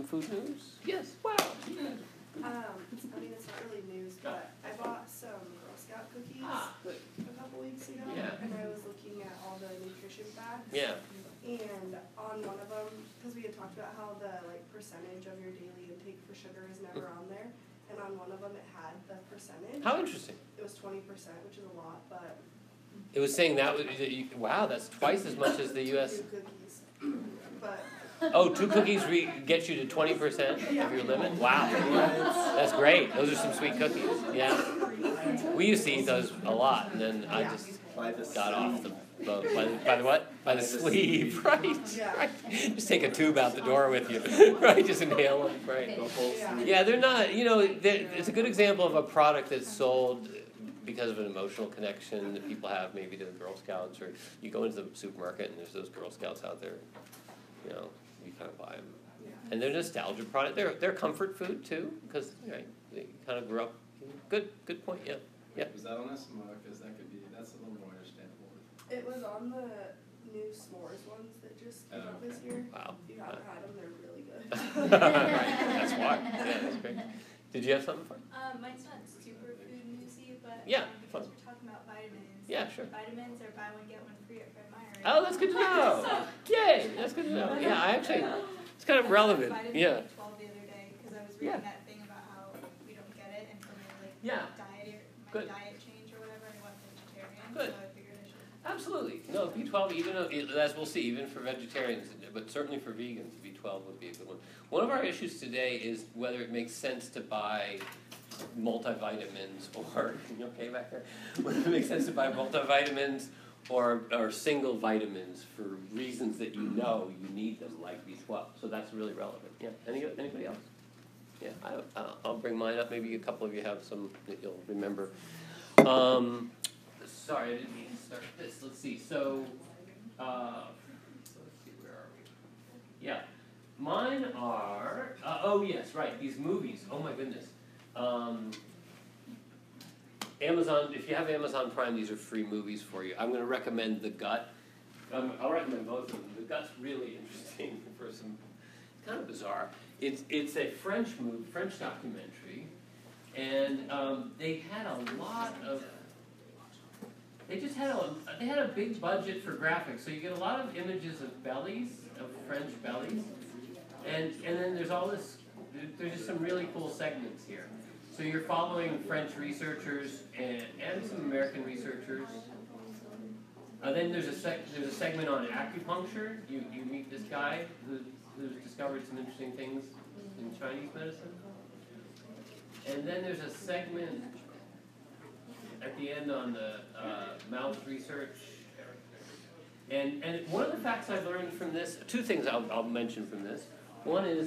food news? Yes. Wow. I mean, it's not really news, but I bought some Girl Scout cookies a couple weeks ago, and I was looking at all the nutrition facts. Yeah. And on one of them, because we had talked about how the percentage of your daily intake for sugar is never on there, and on one of them it had the percentage. How interesting. It was 20%, which is a lot, but it was saying that was wow, that's twice as much as the U.S. 2 cookies, but. Oh, 2 cookies get you to 20% of your limit? Wow. That's great. Those are some sweet cookies. Yeah. We used to eat those a lot, and then I just got off the boat. By the what? By the sleeve, right. Right. Just take a tube out the door with you. Right, just inhale them. Right. Yeah, they're not, it's a good example of a product that's sold because of an emotional connection that people have maybe to the Girl Scouts, or you go into the supermarket and there's those Girl Scouts out there, you kind of buy them. And they're nostalgia product. They're comfort food too, because they kind of grew up. Good point. Yeah. Was that on this? Because that's a little more understandable. It was on the new s'mores ones that just came out this year. Wow. If you haven't had them, they're really good. Right. That's why. Yeah, that's great. Did you have something for? Mine's not super food newsy, but fun. because we're talking about vitamins. Yeah, sure. Vitamins are buy one get one free at Fred Meyer. Oh, that's good to know. Yay, that's good to know. Yeah, I actually, it's kind of relevant. Vitamin Yeah. B12 the other day because I was reading that thing about how we don't get it, and for my diet change or whatever, I went vegetarian. Good. So I figured I should. Absolutely. No, B12, even as we'll see, even for vegetarians, but certainly for vegans, B12 would be a good one. One of our issues today is whether it makes sense to buy multivitamins or, you okay back there? Whether it makes sense to buy multivitamins or single vitamins for reasons that you need them, like B12. So that's really relevant. Yeah. Anybody else? Yeah. I'll bring mine up. Maybe a couple of you have some that you'll remember. Sorry, I didn't mean to start this. Let's see. So, let's see, where are we? Yeah. Mine are, yes, right, these movies. Oh my goodness. Amazon, if you have Amazon Prime, these are free movies for you. I'm going to recommend The Gut. I'll recommend both of them. The Gut's really interesting for some, kind of bizarre. It's a French documentary, and they had a big budget for graphics, so you get a lot of images of bellies, of French bellies, and then there's just some really cool segments here. So you're following French researchers and some American researchers. Then there's a segment on acupuncture. You meet this guy who's discovered some interesting things in Chinese medicine. And then there's a segment at the end on the mouse research. And one of the facts I learned from this, 2 things I'll mention from this. One is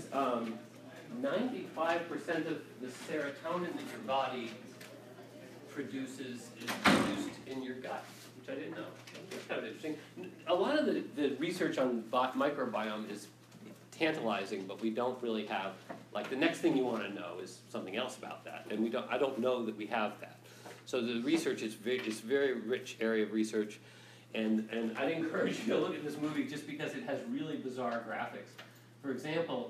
95% of the serotonin that your body produces is produced in your gut, which I didn't know. That's kind of interesting. A lot of the research on microbiome is tantalizing, but we don't really have, the next thing you want to know is something else about that, and I don't know that we have that. So the research is very rich area of research, and I'd encourage you to look at this movie just because it has really bizarre graphics. For example,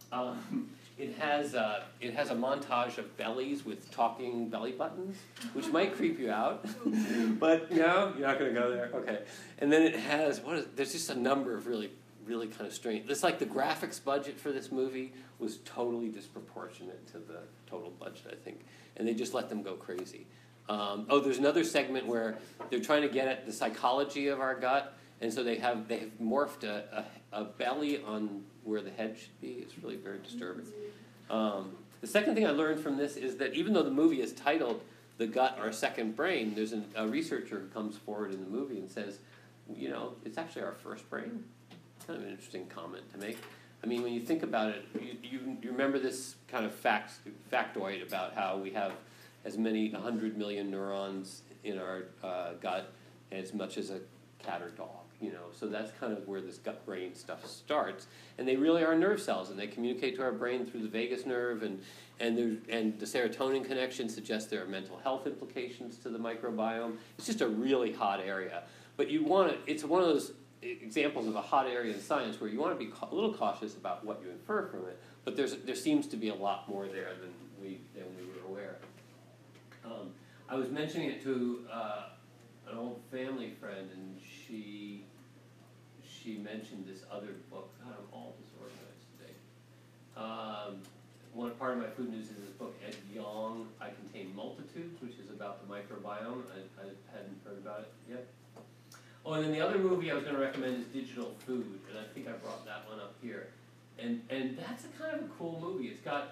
it has a montage of bellies with talking belly buttons, which might creep you out, but no, you're not going to go there. Okay, and then it has there's just a number of really kind of strange. It's like the graphics budget for this movie was totally disproportionate to the total budget, I think, and they just let them go crazy. There's another segment where they're trying to get at the psychology of our gut, and so they have morphed a belly on where the head should be. It's really very disturbing. The second thing I learned from this is that even though the movie is titled "The Gut, Our Second Brain," there's a researcher who comes forward in the movie and says, it's actually our first brain. Kind of an interesting comment to make. I mean, when you think about it, you remember this kind of factoid about how we have as many 100 million neurons in our gut as much as a cat or dog. So that's kind of where this gut-brain stuff starts, and they really are nerve cells, and they communicate to our brain through the vagus nerve, and the serotonin connection suggests there are mental health implications to the microbiome. It's just a really hot area, but it's one of those examples of a hot area in science where you want to be a little cautious about what you infer from it, but there seems to be a lot more there than we were aware. I was mentioning it to an old family friend, and she mentioned this other book. God, I'm all disorganized today. One part of my food news is this book, Ed Yong, I Contain Multitudes, which is about the microbiome. I hadn't heard about it yet. Oh, and then the other movie I was going to recommend is Digital Food, and I think I brought that one up here. And that's a kind of a cool movie. It's got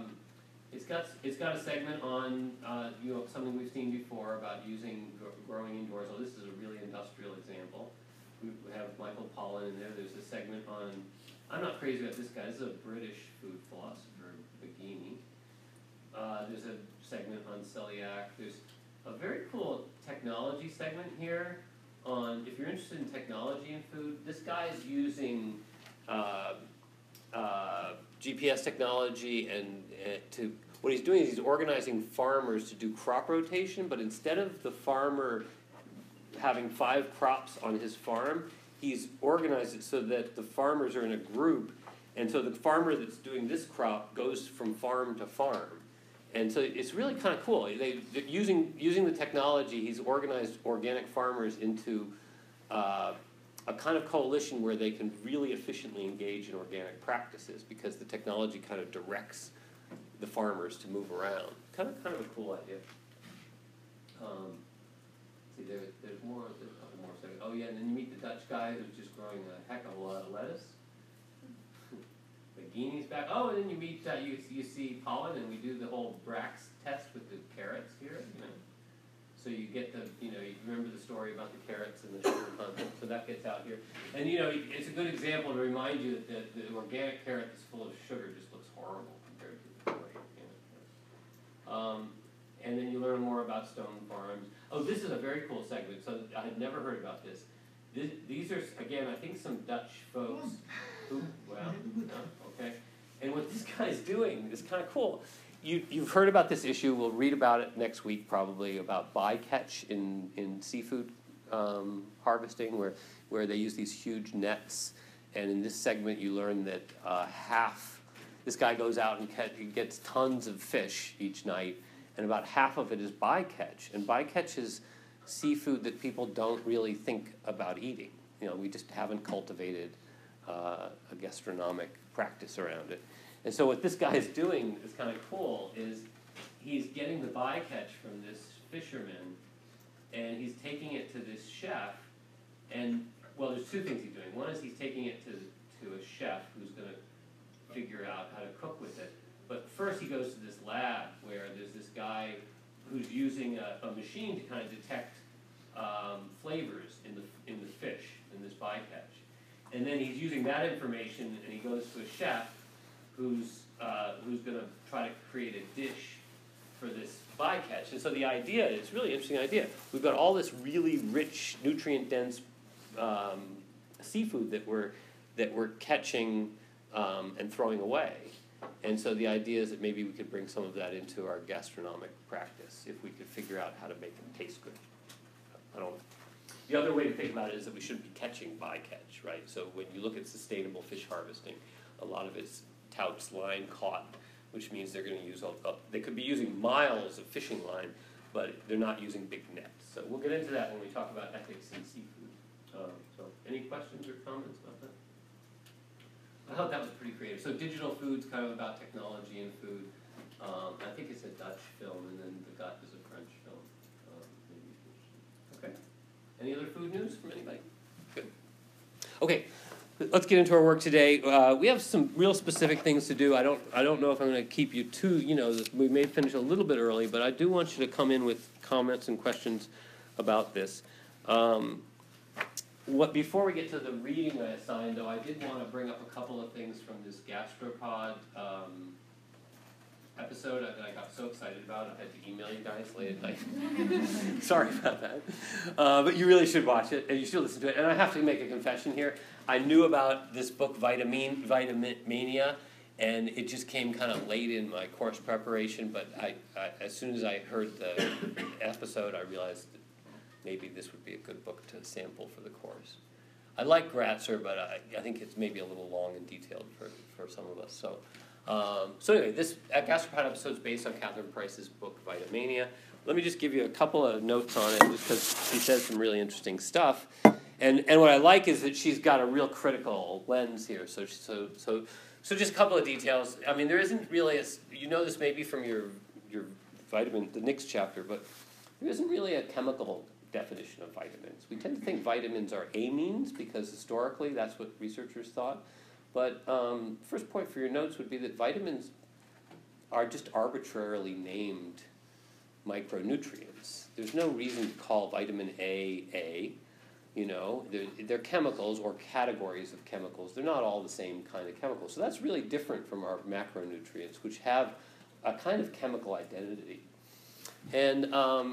a segment on something we've seen before about using growing indoors. Oh, this is a really industrial example. We have Michael Pollan in there. There's a segment on. I'm not crazy about this guy. This is a British food philosopher, Begini. There's a segment on celiac. There's a very cool technology segment here on, if you're interested in technology in food, this guy's using GPS technology and what he's doing is he's organizing farmers to do crop rotation, but instead of the farmer having 5 crops on his farm, he's organized it so that the farmers are in a group, and so the farmer that's doing this crop goes from farm to farm. And so it's really kind of cool. Using the technology, he's organized organic farmers into a kind of coalition where they can really efficiently engage in organic practices because the technology kind of directs the farmers to move around. Kind of a cool idea. See, there's more. There's a couple more seconds. Oh yeah, and then you meet the Dutch guy who's just growing a heck of a lot of lettuce. Begini's back. Oh, and then you meet you see Pollan, and we do the whole Brax test with the carrots here. So you get you remember the story about the carrots and the sugar content. So that gets out here, and it's a good example to remind you that the organic carrot that's full of sugar just looks horrible compared to the organic carrot. And then you learn more about stone farms. Oh, this is a very cool segment. So I had never heard about this. These are, again, I think some Dutch folks who, okay. And what this guy's doing is kind of cool. You've heard about this issue. We'll read about it next week probably, about bycatch in seafood harvesting, where they use these huge nets. And in this segment you learn that this guy goes out and gets tons of fish each night, and about half of it is bycatch. And bycatch is seafood that people don't really think about eating. We just haven't cultivated a gastronomic practice around it. And so what this guy is doing is kind of cool, is he's getting the bycatch from this fisherman, and he's taking it to this chef, and, well, there's 2 things he's doing. One is he's taking it to a chef who's going to figure out how to cook with it. But first he goes to this lab where there's this guy who's using a machine to kind of detect flavors in the fish, in this bycatch. And then he's using that information, and he goes to a chef who's going to try to create a dish for this bycatch. And so the idea is a really interesting idea. We've got all this really rich, nutrient-dense seafood that we're catching and throwing away. And so the idea is that maybe we could bring some of that into our gastronomic practice if we could figure out how to make them taste good. I don't know. The other way to think about it is that we shouldn't be catching bycatch, right? So when you look at sustainable fish harvesting, a lot of it's touts line caught, which means they're going to use they could be using miles of fishing line, but they're not using big nets. So we'll get into that when we talk about ethics in seafood. So any questions or comments about that? I thought that was pretty creative. So Digital Food's kind of about technology and food. I think it's a Dutch film, and then The Gut is a French film. Okay. Any other food news from anybody? Good. Okay. Let's get into our work today. We have some real specific things to do. I don't know if I'm going to keep you too. We may finish a little bit early, but I do want you to come in with comments and questions about this. Before we get to the reading I assigned, though, I did want to bring up a couple of things from this gastropod episode that I got so excited about I had to email you guys late at night. Sorry about that. But you really should watch it, and you should listen to it. And I have to make a confession here. I knew about this book, Vitamania, and it just came kind of late in my course preparation, but I as soon as I heard the episode, I realized that maybe this would be a good book to sample for the course. I like Gratzer, but I think it's maybe a little long and detailed for some of us. So So anyway, this Gastropod episode is based on Catherine Price's book, Vitamania. Let me just give you a couple of notes on it, just because she says some really interesting stuff. And what I like is that she's got a real critical lens here. So just a couple of details. I mean, there isn't really you know this maybe from your vitamin, the next chapter, but there isn't really a chemical definition of vitamins. We tend to think vitamins are amines because historically that's what researchers thought. But first point for your notes would be that vitamins are just arbitrarily named micronutrients. There's no reason to call vitamin A. You know, they're chemicals or categories of chemicals. They're not all the same kind of chemicals. So that's really different from our macronutrients, which have a kind of chemical identity. And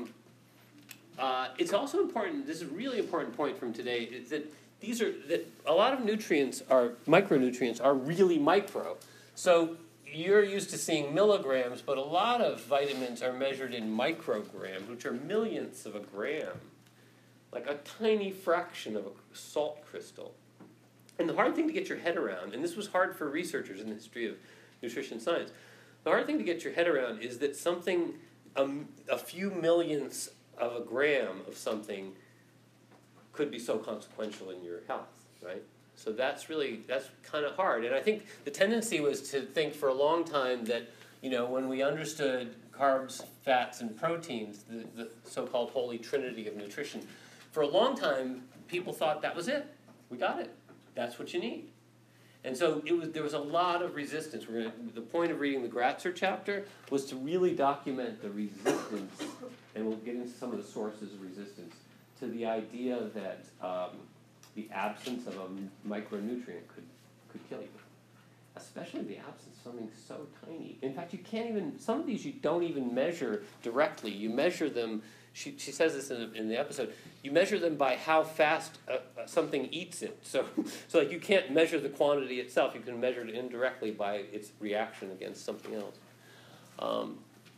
it's also important, this is a really important point from today, is that a lot of micronutrients are really micro. So you're used to seeing milligrams, but a lot of vitamins are measured in micrograms, which are millionths of a gram. Like a tiny fraction of a salt crystal. And the hard thing to get your head around, and this was hard for researchers in the history of nutrition science, the hard thing to get your head around is that something, a few millionths of a gram of something could be so consequential in your health, right? So that's kind of hard. And I think the tendency was to think for a long time that, you know, when we understood carbs, fats, and proteins, the so-called holy trinity of nutrition, for a long time, people thought that was it. We got it. That's what you need. And so there was a lot of resistance. The point of reading the Gratzer chapter was to really document the resistance, and we'll get into some of the sources of resistance, to the idea that the absence of a micronutrient could kill you. Especially the absence of something so tiny. In fact, some of these you don't even measure directly. You measure them, she says this in the episode, you measure them by how fast something eats it. So like you can't measure the quantity itself, you can measure it indirectly by its reaction against something else.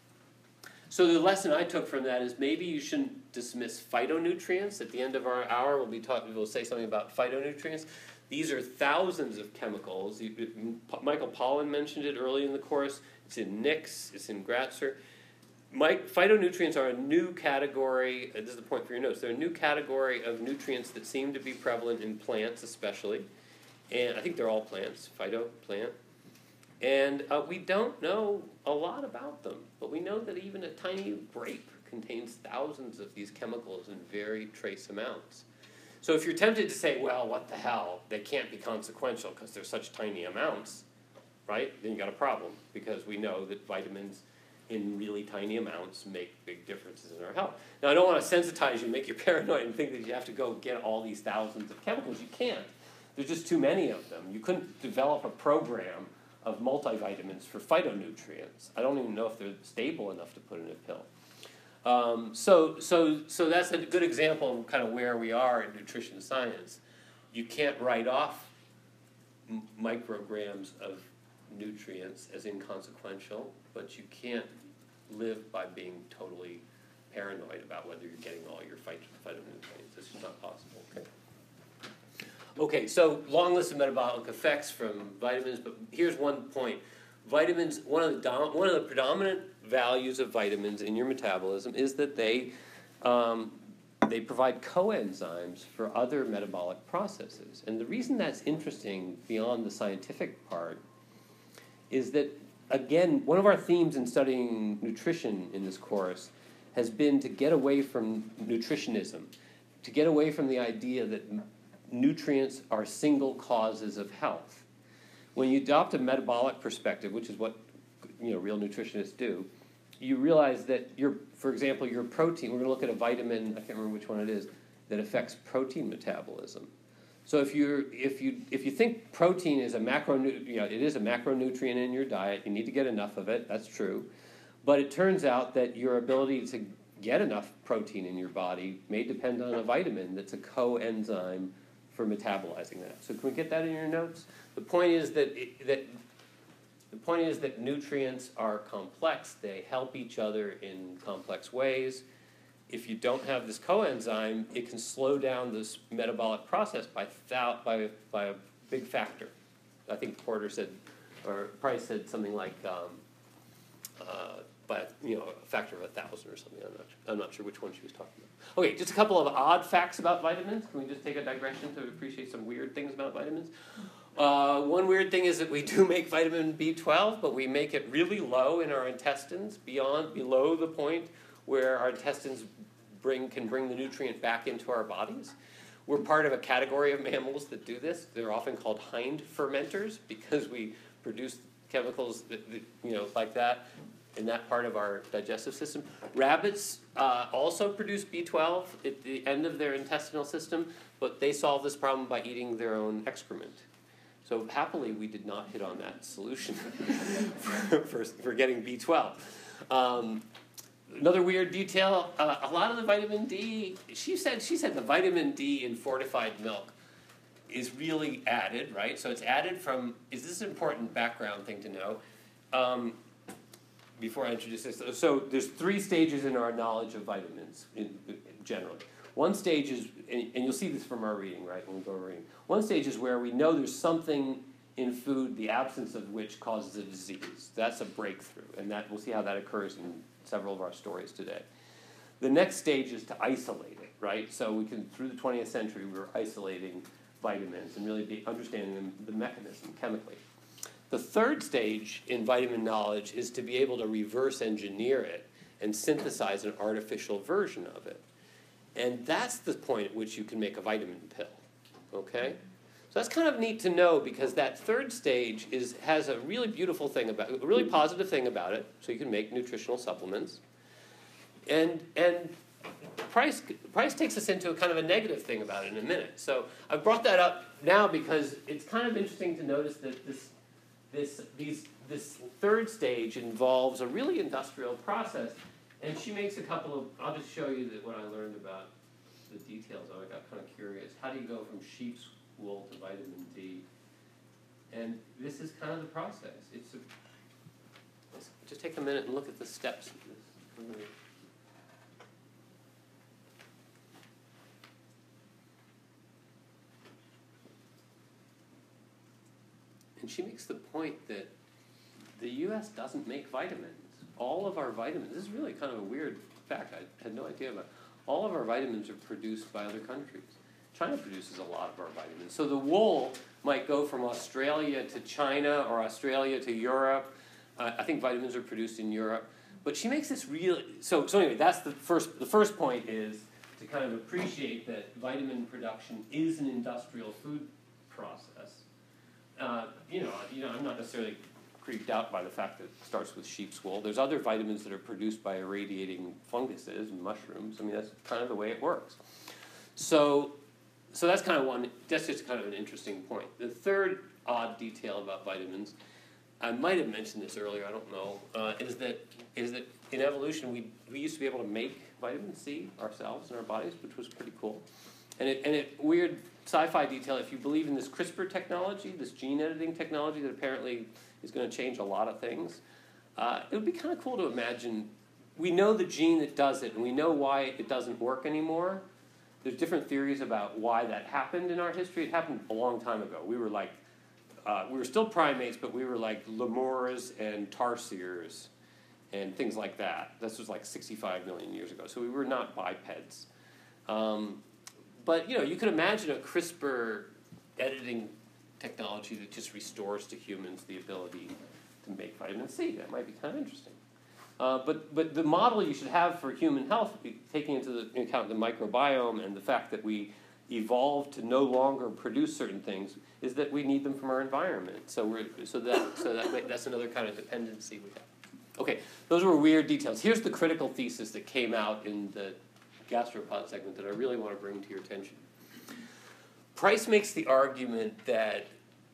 So the lesson I took from that is maybe you shouldn't dismiss phytonutrients. At the end of our hour, we'll say something about phytonutrients. These are thousands of chemicals. Michael Pollan mentioned it early in the course. It's in Nix, it's in Gratzer. Phytonutrients are a new category, this is the point for your notes, they're a new category of nutrients that seem to be prevalent in plants especially. And I think they're all plants, phyto, plant. And we don't know a lot about them, but we know that even a tiny grape contains thousands of these chemicals in very trace amounts. So if you're tempted to say, well, what the hell, they can't be consequential because they're such tiny amounts, right? Then you got a problem, because we know that vitamins in really tiny amounts make big differences in our health. Now, I don't want to sensitize you, make you paranoid, and think that you have to go get all these thousands of chemicals. You can't. There's just too many of them. You couldn't develop a program of multivitamins for phytonutrients. I don't even know if they're stable enough to put in a pill. So that's a good example of kind of where we are in nutrition science. You can't write off micrograms of nutrients as inconsequential, but you can't live by being totally paranoid about whether you're getting all your phytonutrients. It's just not possible. Okay, so long list of metabolic effects from vitamins, but here's one point. Vitamins, one of the predominant values of vitamins in your metabolism is that they provide coenzymes for other metabolic processes. And the reason that's interesting beyond the scientific part is that, again, one of our themes in studying nutrition in this course has been to get away from nutritionism, to get away from the idea that nutrients are single causes of health. When you adopt a metabolic perspective, which is what real nutritionists do, you realize that for example, your protein, we're going to look at a vitamin, I can't remember which one it is, that affects protein metabolism. So if you think protein is it is a macronutrient in your diet, you need to get enough of it, that's true. But it turns out that your ability to get enough protein in your body may depend on a vitamin that's a coenzyme for metabolizing that. So can we get that in your notes? The point is that nutrients are complex. They help each other in complex ways. If you don't have this coenzyme, it can slow down this metabolic process by a big factor. I think Porter said or Price said something like, but a factor of 1,000 or something. I'm not sure which one she was talking about. Okay, just a couple of odd facts about vitamins. Can we just take a digression to appreciate some weird things about vitamins? One weird thing is that we do make vitamin B12, but we make it really low in our intestines, below the point where our intestines can bring the nutrient back into our bodies. We're part of a category of mammals that do this. They're often called hind fermenters because we produce chemicals that like that in that part of our digestive system. Rabbits also produce B12 at the end of their intestinal system, but they solve this problem by eating their own excrement. So happily, we did not hit on that solution for getting B12. Another weird detail, a lot of the vitamin D, she said the vitamin D in fortified milk is really added, right? So it's added from, is this an important background thing to know? Before I introduce this, so there's 3 stages in our knowledge of vitamins generally. One stage is, and you'll see this from our reading, right, when we go over reading. One stage is where we know there's something in food, the absence of which causes a disease. That's a breakthrough, and we'll see how that occurs in several of our stories today. The next stage is to isolate it, right? So through the 20th century, we were isolating vitamins and really understanding the mechanism chemically. The third stage in vitamin knowledge is to be able to reverse engineer it and synthesize an artificial version of it. And that's the point at which you can make a vitamin pill, okay? So that's kind of neat to know because that third stage has a really beautiful thing a really positive thing about it, so you can make nutritional supplements. And Price takes us into a kind of a negative thing about it in a minute. So I've brought that up now because it's kind of interesting to notice that this third stage involves a really industrial process, and she makes a couple of, I'll just show you what I learned about the details of it. I got kind of curious. How do you go from sheep's wool to vitamin D? And this is kind of the process. Let's just take a minute and look at the steps of this. And she makes the point that the U.S. doesn't make vitamins. All of our vitamins, this is really kind of a weird fact I had no idea about. All of our vitamins are produced by other countries. China produces a lot of our vitamins. So the wool might go from Australia to China or Australia to Europe. I think vitamins are produced in Europe. But she makes this really... So anyway, that's the first point is to kind of appreciate that vitamin production is an industrial food process. I'm not necessarily creeped out by the fact that it starts with sheep's wool. There's other vitamins that are produced by irradiating funguses and mushrooms. I mean, that's kind of the way it works. So that's kind of one. That's just kind of an interesting point. The third odd detail about vitamins, I might have mentioned this earlier. I don't know. Is that in evolution we used to be able to make vitamin C ourselves in our bodies, which was pretty cool. And it weird sci-fi detail. If you believe in this CRISPR technology, this gene editing technology that apparently is going to change a lot of things, it would be kind of cool to imagine. We know the gene that does it, and we know why it doesn't work anymore. There's different theories about why that happened in our history. It happened a long time ago. We were still primates, but we were like lemurs and tarsiers and things like that. This was like 65 million years ago. So we were not bipeds. But you could imagine a CRISPR editing technology that just restores to humans the ability to make vitamin C. That might be kind of interesting. But the model you should have for human health, taking into account the microbiome and the fact that we evolved to no longer produce certain things, is that we need them from our environment. That's another kind of dependency we have. Okay, those were weird details. Here's the critical thesis that came out in the gastropod segment that I really want to bring to your attention. Price makes the argument that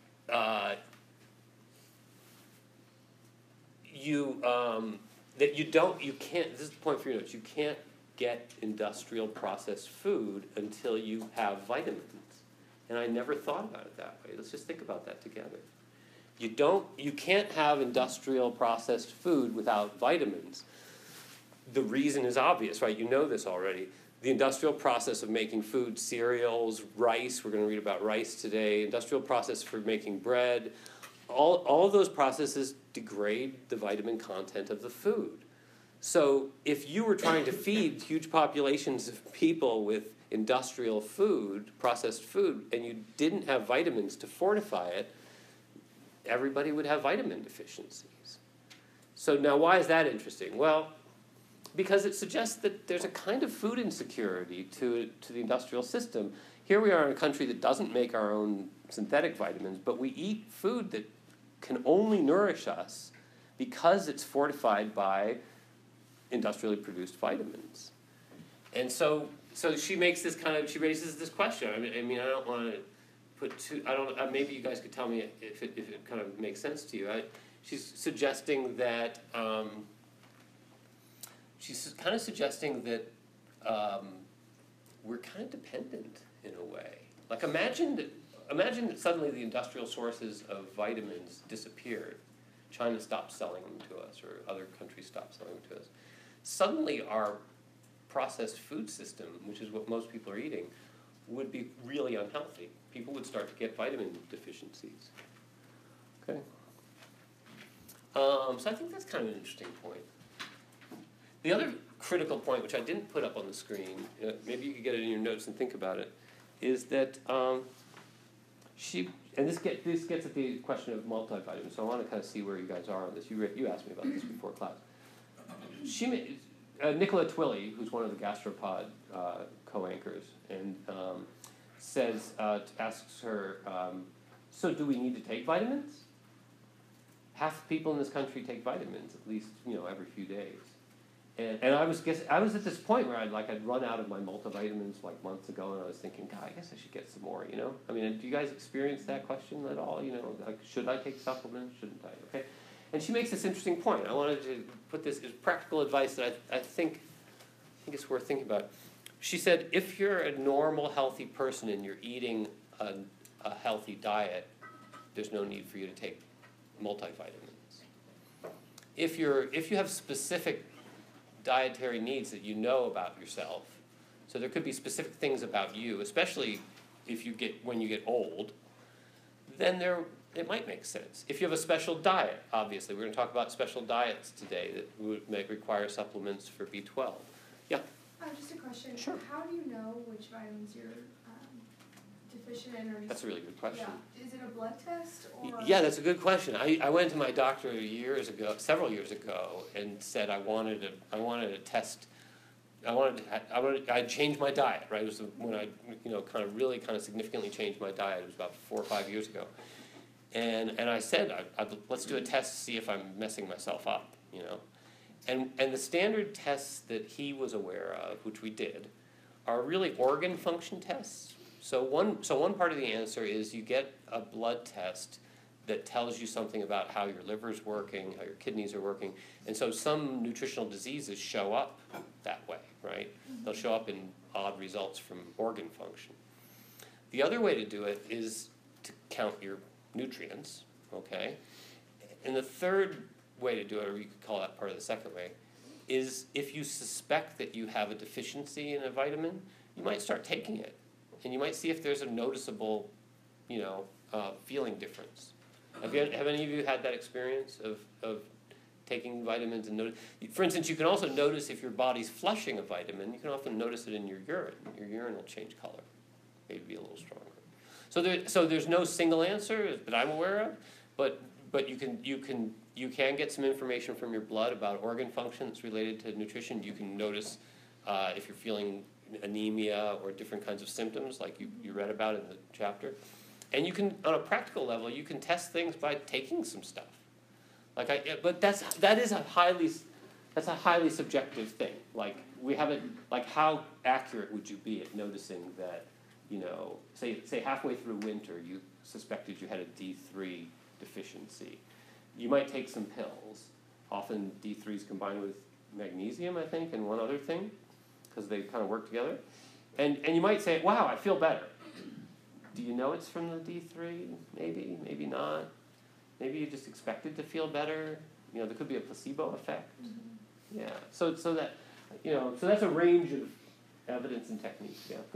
you can't, this is the point for your notes, you can't get industrial processed food until you have vitamins. And I never thought about it that way. Let's just think about that together. You can't have industrial processed food without vitamins. The reason is obvious, right? You know this already. The industrial process of making food, cereals, rice, we're going to read about rice today, industrial process for making bread, all of those processes degrade the vitamin content of the food. So if you were trying to feed huge populations of people with industrial food, processed food, and you didn't have vitamins to fortify it, everybody would have vitamin deficiencies. So now why is that interesting? Well, because it suggests that there's a kind of food insecurity to the industrial system. Here we are in a country that doesn't make our own synthetic vitamins, but we eat food that can only nourish us because it's fortified by industrially produced vitamins. And so she makes this she raises this question. I mean, I don't want to put too, maybe you guys could tell me if it kind of makes sense to you. She's suggesting that, we're kind of dependent in a way. Like imagine that suddenly the industrial sources of vitamins disappeared. China stopped selling them to us, or other countries stopped selling them to us. Suddenly our processed food system, which is what most people are eating, would be really unhealthy. People would start to get vitamin deficiencies. Okay. So I think that's kind of an interesting point. The other critical point, which I didn't put up on the screen, maybe you could get it in your notes and think about it, is that this gets at the question of multivitamins, so I want to kind of see where you guys are on this. You asked me about this before class. Nicola Twilley, who's one of the Gastropod co-anchors, and asks her, so do we need to take vitamins? Half the people in this country take vitamins, at least every few days. And I was at this point where I'd run out of my multivitamins like months ago, and I was thinking, God, I guess I should get some more. I mean, do you guys experience that question at all? Like, should I take supplements? Shouldn't I? Okay. And she makes this interesting point. I wanted to put this as practical advice that I think it's worth thinking about. She said, if you're a normal, healthy person and you're eating a healthy diet, there's no need for you to take multivitamins. If you have specific dietary needs that you know about yourself, so there could be specific things about you, especially when you get old, then it might make sense. If you have a special diet, obviously, we're going to talk about special diets today that would require supplements for B12. Yeah? Just a question. Sure. How do you know which vitamins you're deficient in? That's a really good question. Yeah. Is it a blood test? Or? Yeah, that's a good question. I went to my doctor several years ago, and said I wanted to test. I changed my diet, right? It was when I really significantly changed my diet. It was about 4 or 5 years ago. And I said, let's do a test to see if I'm messing myself up, And the standard tests that he was aware of, which we did, are really organ function tests. So one part of the answer is you get a blood test that tells you something about how your liver's working, how your kidneys are working. And so some nutritional diseases show up that way, right? They'll show up in odd results from organ function. The other way to do it is to count your nutrients, okay? And the third way to do it, or you could call that part of the second way, is if you suspect that you have a deficiency in a vitamin, you might start taking it. And you might see if there's a noticeable, feeling difference. Have any of you had that experience of taking vitamins and notice? For instance, you can also notice if your body's flushing a vitamin. You can often notice it in your urine. Your urine will change color, maybe be a little stronger. So there's no single answer that I'm aware of, but you can get some information from your blood about organ function that's related to nutrition. You can notice if you're feeling anemia or different kinds of symptoms like you read about in the chapter. And you can, on a practical level, you can test things by taking some stuff. But that is a highly subjective thing. Like we haven't, how accurate would you be at noticing that, say halfway through winter you suspected you had a D3 deficiency. You might take some pills. Often D3 is combined with magnesium, I think, and one other thing, because they kind of work together. And you might say, wow, I feel better. Do you know it's from the D3? Maybe, maybe not. Maybe you just expected to feel better. There could be a placebo effect. Mm-hmm. Yeah. So that's a range of evidence and techniques. Yeah. Good.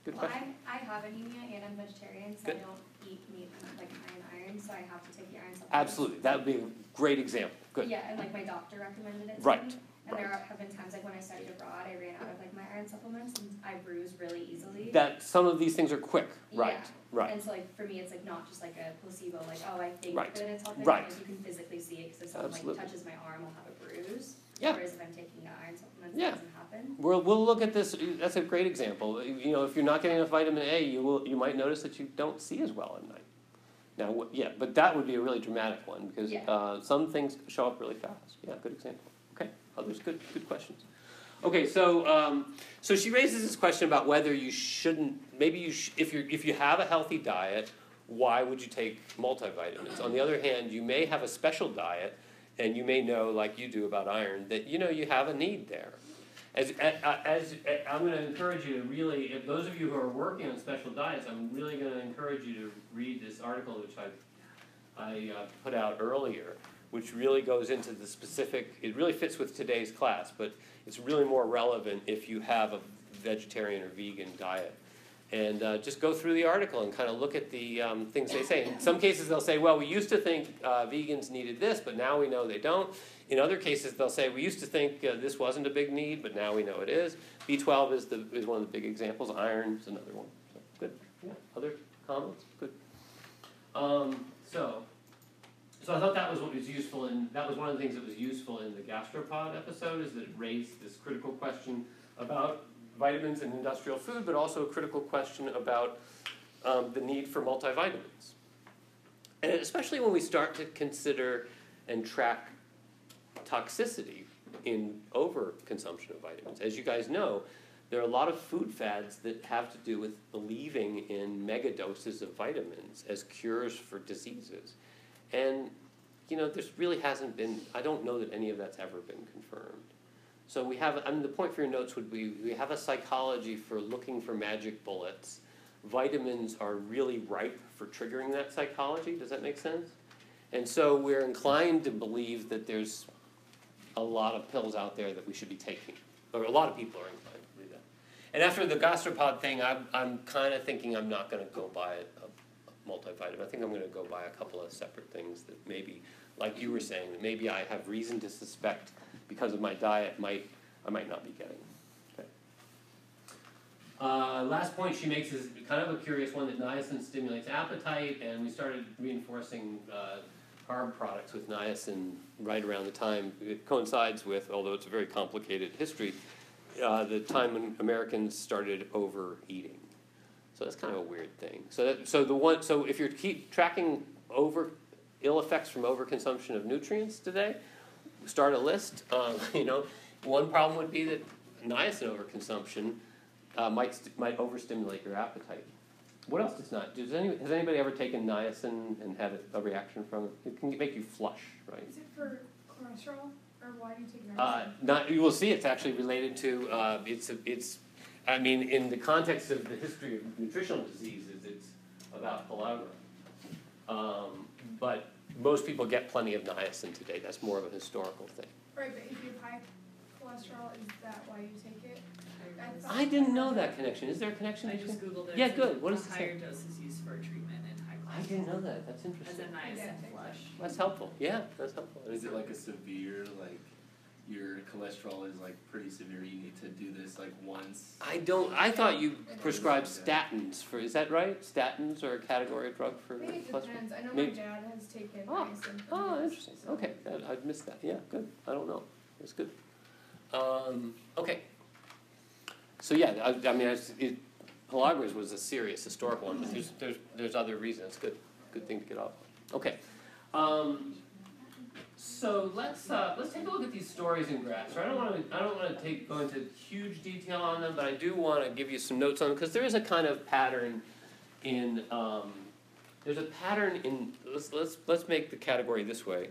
Good Well, question. I have anemia and I'm vegetarian, so Good. I don't eat meat like high in iron, so I have to take the iron supplements. Absolutely, that would be a great example. Good. Yeah, and like my doctor recommended it to Right. me. And there have been times like when I studied abroad, I ran out of like my iron supplements and I bruise really easily. That some of these things are quick. Right. Yeah. Right. And so like for me, it's like not just like a placebo, like oh I think Right. that it's helping. Right. Like you can physically see it because if someone Absolutely. like touches my arm, I'll have a bruise. Yeah. Whereas if I'm taking the iron supplements, Yeah. it doesn't happen. We'll look at this. That's a great example. You know, if you're not getting enough vitamin A, you might notice that you don't see as well at night. Now, yeah, but that would be a really dramatic one because Yeah. some things show up really fast. Yeah, good example. Okay, others good questions. Okay, so so she raises this question about whether you shouldn't. Maybe if you have a healthy diet, why would you take multivitamins? On the other hand, you may have a special diet, and you may know, like you do about iron, that you know you have a need there. As I'm going to encourage you to really, if those of you who are working on special diets, I'm really going to encourage you to read this article which I put out earlier, which really goes into the specific. It really fits with today's class, but it's really more relevant if you have a vegetarian or vegan diet. And just go through the article and kind of look at the things they say. In some cases they'll say, well, we used to think vegans needed this, but now we know they don't. In other cases they'll say, we used to think this wasn't a big need, but now we know it is. B12 is one of the big examples. Iron is another one. So, good. Yeah. Other comments? Good. So I thought that was what was useful, and that was one of the things that was useful in the gastropod episode, is that it raised this critical question about vitamins in industrial food, but also a critical question about the need for multivitamins. And especially when we start to consider and track toxicity in overconsumption of vitamins. As you guys know, there are a lot of food fads that have to do with believing in mega doses of vitamins as cures for diseases. And, you know, there's really hasn't been, I don't know that any of that's ever been confirmed. So we have, I mean, the point for your notes would be, we have a psychology for looking for magic bullets. Vitamins are really ripe for triggering that psychology. Does that make sense? And so we're inclined to believe that there's a lot of pills out there that we should be taking. Or a lot of people are inclined to believe that. And after the gastropod thing, I'm kind of thinking I'm not going to go buy a multivitamin. I think I'm going to go buy a couple of separate things that maybe, like you were saying, that maybe I have reason to suspect because of my diet I might not be getting. Okay. Last point she makes is kind of a curious one, that niacin stimulates appetite, and we started reinforcing carb products with niacin right around the time. It coincides with, although it's a very complicated history, the time when Americans started overeating. So that's kind of a weird thing. So if you keep tracking ill effects from overconsumption of nutrients today, start a list. You know, one problem would be that niacin overconsumption might overstimulate your appetite. What else does not? Has anybody ever taken niacin and had a reaction from it? It can make you flush, right? Is it for cholesterol, or why do you take niacin? You will see it's actually related to, I mean, in the context of the history of nutritional diseases, it's about pellagra. But most people get plenty of niacin today. That's more of a historical thing. Right, but if you have high cholesterol, is that why you take it? I didn't know that connection. Is there a connection? I just Googled it. Yeah, It says good. What a does it say? higher dose is used for treatment in high cholesterol. I didn't know that. That's As interesting. a niacin flush. That's helpful. Yeah, that's helpful. Is it like a severe, like, your cholesterol is like pretty severe, you need to do this like once? I thought you prescribed statins for, is that right? Statins are a category of drug for Maybe it cholesterol? depends. I know Maybe- my dad has taken Oh, niacin. Oh, interesting. Okay, I'd missed that. Yeah, good. I don't know. That's good. Okay. So yeah, I mean, pellagra's was a serious historical one, but there's other reasons. Good thing to get off. Okay. So let's take a look at these stories and graphs. I don't want to go into huge detail on them, but I do want to give you some notes on them because there is a kind of pattern in. There's a pattern in. Let's make the category this way.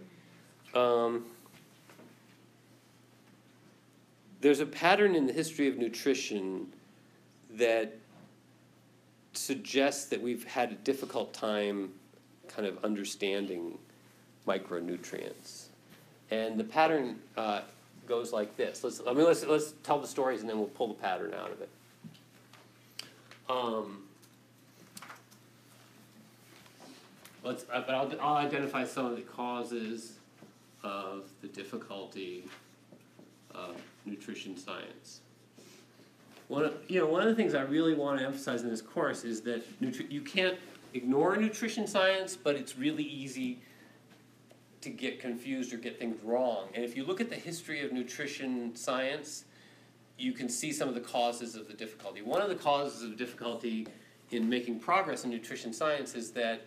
There's a pattern in the history of nutrition that suggests that we've had a difficult time kind of understanding micronutrients. And the pattern goes like this. Let's tell the stories and then we'll pull the pattern out of it. But I'll identify some of the causes of the difficulty of nutrition science. One of the things I really want to emphasize in this course is that you can't ignore nutrition science, but it's really easy to get confused or get things wrong. And if you look at the history of nutrition science, you can see some of the causes of the difficulty. One of the causes of difficulty in making progress in nutrition science is that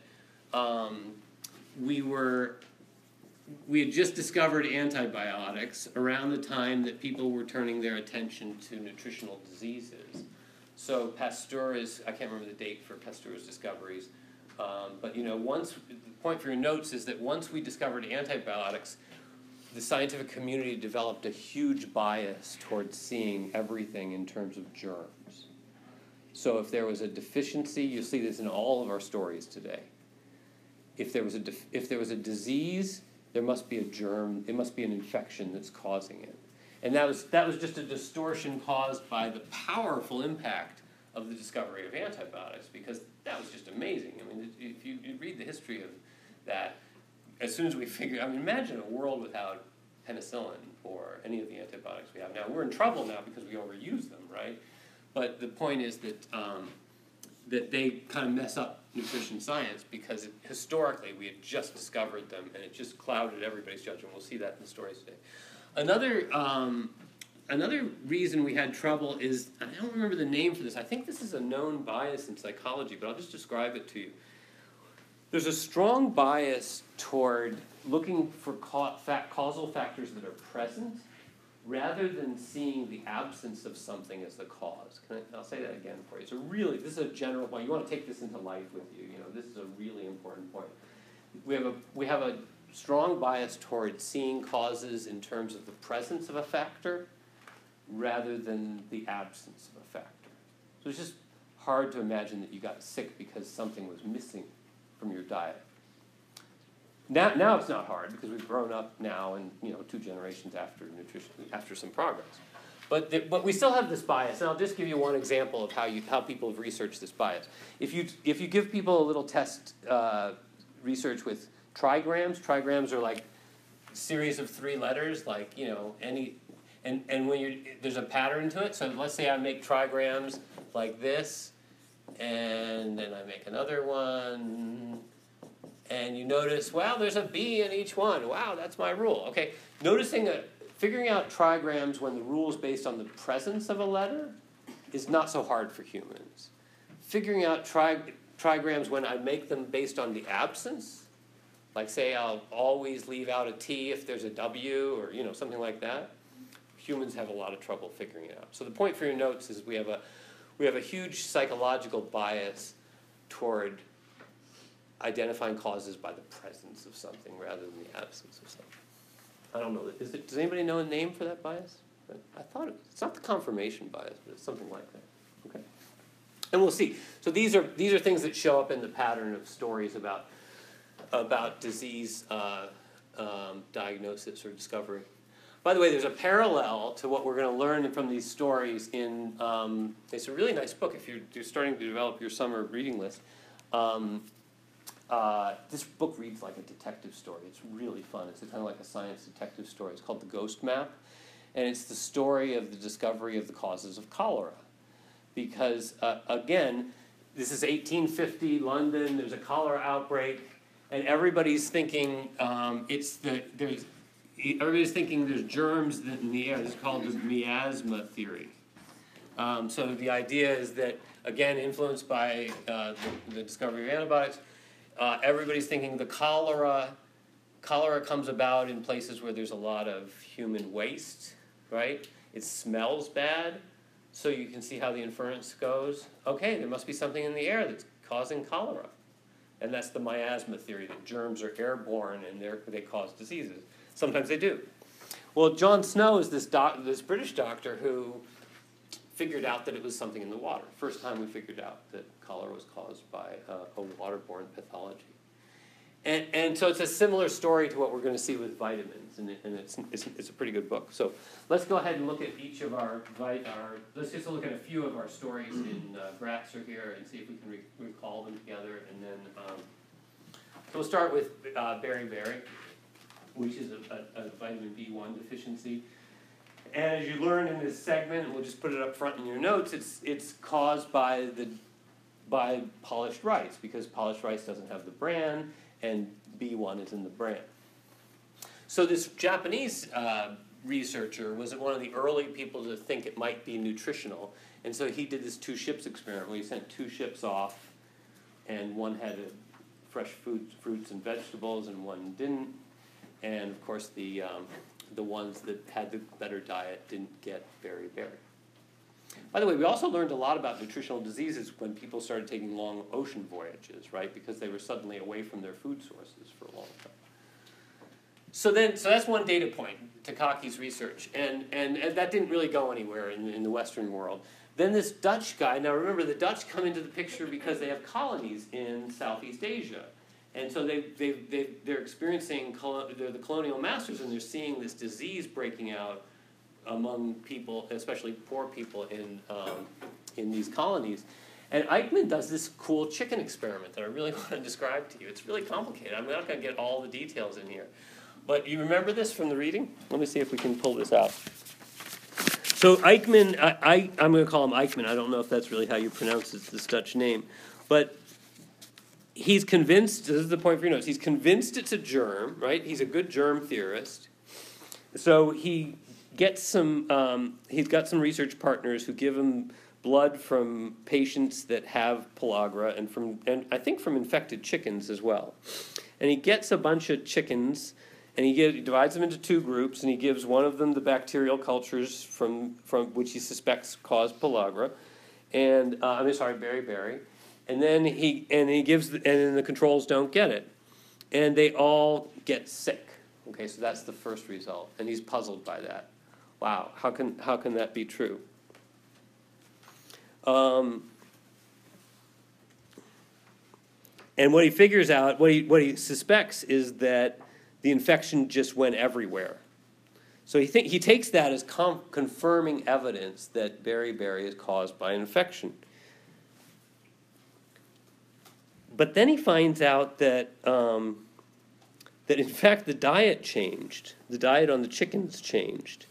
we had just discovered antibiotics around the time that people were turning their attention to nutritional diseases. So Pasteur I can't remember the date for Pasteur's discoveries, but the point for your notes is that once we discovered antibiotics, the scientific community developed a huge bias towards seeing everything in terms of germs. So if there was a deficiency, you see this in all of our stories today. If there was a disease, there must be a germ, it must be an infection that's causing it. And that was just a distortion caused by the powerful impact of the discovery of antibiotics, because that was just amazing. I mean, if you read the history of that, as soon as we imagine a world without penicillin or any of the antibiotics we have now. We're in trouble now because we overuse them, right? But the point is that that they kind of mess up nutrition science because historically we had just discovered them and it just clouded everybody's judgment. We'll see that in the stories today. Another reason we had trouble is, I don't remember the name for this. I think this is a known bias in psychology, but I'll just describe it to you. There's a strong bias toward looking for causal factors that are present rather than seeing the absence of something as the cause. I'll say that again for you. This is a general point. You want to take this into life with you. This is a really important point. We have a strong bias toward seeing causes in terms of the presence of a factor rather than the absence of a factor. So it's just hard to imagine that you got sick because something was missing from your diet. Now it's not hard because we've grown up now and 2 generations after nutrition, after some progress. But we still have this bias, and I'll just give you one example of how people have researched this bias. If you give people a little test research with trigrams are like a series of 3 letters, like any, and when there's a pattern to it. So let's say I make trigrams like this, and then I make another one. And you notice, wow, there's a B in each one. Wow, that's my rule. Okay, figuring out trigrams when the rule is based on the presence of a letter is not so hard for humans. Figuring out trigrams when I make them based on the absence, like say I'll always leave out a T if there's a W or something like that, humans have a lot of trouble figuring it out. So the point for your notes is we have a huge psychological bias toward identifying causes by the presence of something rather than the absence of something. I don't know. Does anybody know a name for that bias? I thought it's not the confirmation bias, but it's something like that. Okay, and we'll see. So these are things that show up in the pattern of stories about disease diagnosis or discovery. By the way, there's a parallel to what we're going to learn from these stories in. It's a really nice book if you're starting to develop your summer reading list. This book reads like a detective story. It's really fun. It's kind of like a science detective story. It's called The Ghost Map, and it's the story of the discovery of the causes of cholera. Because, again, this is 1850 London, there's a cholera outbreak, and everybody's thinking everybody's thinking there's germs in the air. This is called the miasma theory. So the idea is that, again, influenced by the discovery of antibiotics, everybody's thinking the cholera comes about in places where there's a lot of human waste, right? It smells bad, so you can see how the inference goes. Okay, there must be something in the air that's causing cholera. And that's the miasma theory, that germs are airborne and they cause diseases. Sometimes they do. Well, John Snow is this British doctor who figured out that it was something in the water. First time we figured out that cholera was caused by a waterborne pathology. And so it's a similar story to what we're going to see with vitamins, and it's a pretty good book. So let's go ahead and look at each of let's just look at a few of our stories in Gratzer here and see if we can recall them together. And then so we'll start with beriberi, which is a vitamin B1 deficiency. And as you learned in this segment, and we'll just put it up front in your notes, it's caused by polished rice, because polished rice doesn't have the bran, and B1 is in the bran. So this Japanese researcher was one of the early people to think it might be nutritional, and so he did this 2 ships experiment where he sent 2 ships off, and one had fresh fruits and vegetables, and one didn't. And of course, the ones that had the better diet didn't get beriberi. By the way, we also learned a lot about nutritional diseases when people started taking long ocean voyages, right? Because they were suddenly away from their food sources for a long time. So that's one data point, Takaki's research, and that didn't really go anywhere in the Western world. Then this Dutch guy, now remember the Dutch come into the picture because they have colonies in Southeast Asia. And so they're experiencing, they're the colonial masters, and they're seeing this disease breaking out among people, especially poor people in these colonies. And Eichmann does this cool chicken experiment that I really want to describe to you. It's really complicated. I'm not going to get all the details in here. But you remember this from the reading? Let me see if we can pull this out. So Eichmann, I'm going to call him Eichmann. I don't know if that's really how you pronounce this Dutch name. But he's convinced, this is the point for your notes, he's convinced it's a germ, right? He's a good germ theorist. So he gets he's got some research partners who give him blood from patients that have pellagra and I think from infected chickens as well. And he gets a bunch of chickens and he divides them into 2 groups, and he gives one of them the bacterial cultures from which he suspects caused pellagra, and beriberi. And then he gives and then the controls don't get it, and they all get sick. Okay, so that's the first result, and he's puzzled by that. Wow, how can that be true? And what he figures out, what he suspects, is that the infection just went everywhere. So he takes that as confirming evidence that beriberi is caused by infection. But then he finds out that in fact the diet changed. The diet on the chickens changed.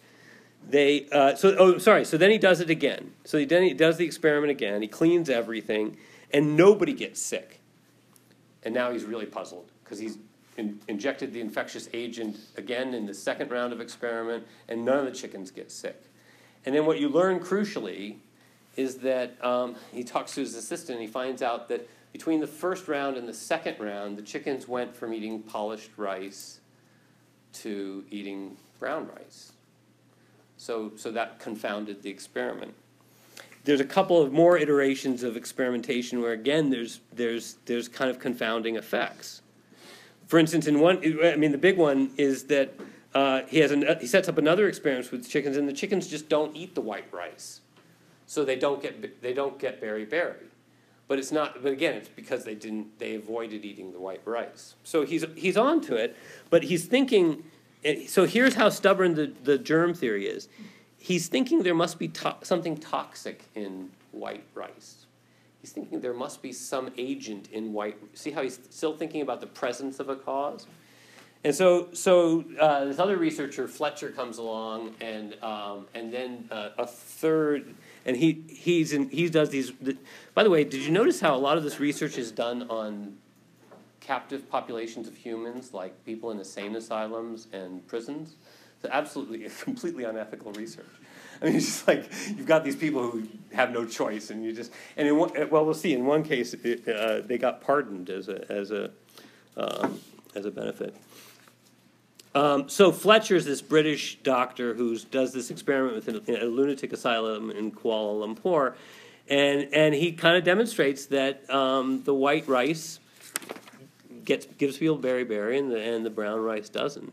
So then he does it again. So he does the experiment again. He cleans everything, and nobody gets sick. And now he's really puzzled because he's injected the infectious agent again in the second round of experiment, and none of the chickens get sick. And then what you learn crucially is that he talks to his assistant, and he finds out that between the first round and the second round, the chickens went from eating polished rice to eating brown rice. So that confounded the experiment. There's a couple of more iterations of experimentation where, again, there's kind of confounding effects. For instance, the big one is that he sets up another experiment with chickens, and the chickens just don't eat the white rice, so they don't get beriberi. But it's not. But again, it's because they avoided eating the white rice. So he's on to it, but he's thinking. So here's how stubborn the germ theory is. He's thinking there must be something toxic in white rice. He's thinking there must be some agent in white. See how he's still thinking about the presence of a cause? And so this other researcher, Fletcher, comes along, and then a third, and he does these. By the way, did you notice how a lot of this research is done on captive populations of humans, like people in insane asylums and prisons? So absolutely, completely unethical research. I mean, it's just like you've got these people who have no choice, and we'll see. In one case, they got pardoned as a benefit. So Fletcher's this British doctor who does this experiment with a lunatic asylum in Kuala Lumpur, and he kind of demonstrates that the white rice gives people beriberi, and the brown rice doesn't.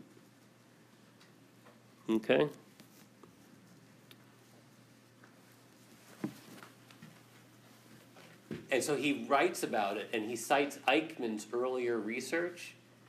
Okay. And so he writes about it, and he cites Eichmann's earlier research